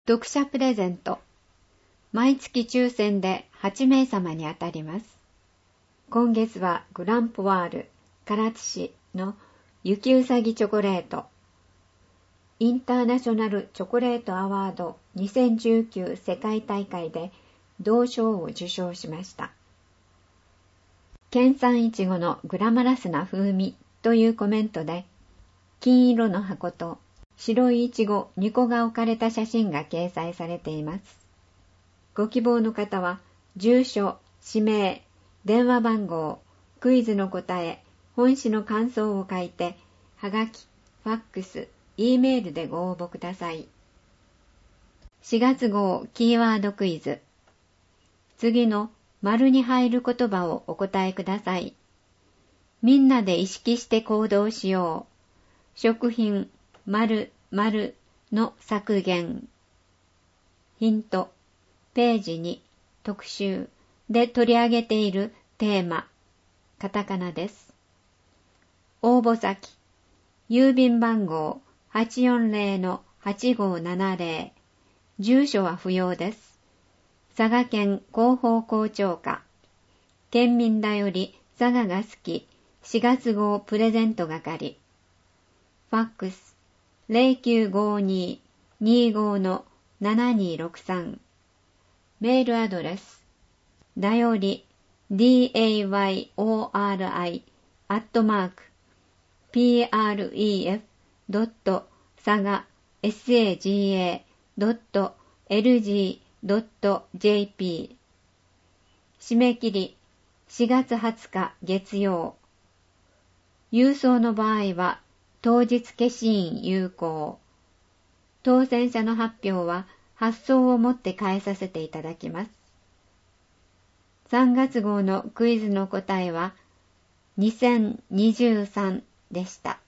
読者プレゼント。毎月抽選で8名様に当たります。今月はグランプワール唐津市の雪うさぎチョコレートインターナショナルチョコレートアワード2019世界大会で銅賞を受賞しました。県産いちごのグラマラスな風味というコメントで、金色の箱と白いいちご2個が置かれた写真が掲載されています。ご希望の方は、住所、氏名、電話番号、クイズの答え、本誌の感想を書いて、はがき、ファックス、Eメールでご応募ください。4月号キーワードクイズ。次の丸に入る言葉をお答えください。みんなで意識して行動しよう。食品、〇〇の削減。ヒント、ページ2、特集で取り上げているテーマ、カタカナです。応募先、郵便番号 840-8570、住所は不要です。佐賀県広報校長課、県民だより佐賀が好き、4月号プレゼント係。ファックス、0952-25-7263。メールアドレス、だより、pref.saga.lg.jp。締め切り、4月20日月曜。郵送の場合は、当日消印有効。当選者の発表は発送をもって返させていただきます。3月号のクイズの答えは2023でした。